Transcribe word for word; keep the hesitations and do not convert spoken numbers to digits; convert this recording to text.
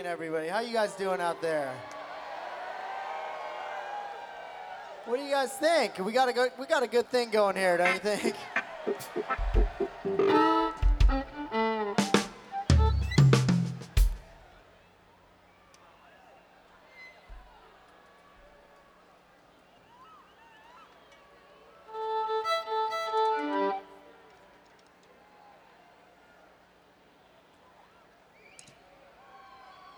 evening, everybody. How you guys doing out there? What do you guys think? We got a good, we got a good thing going here, don't you think?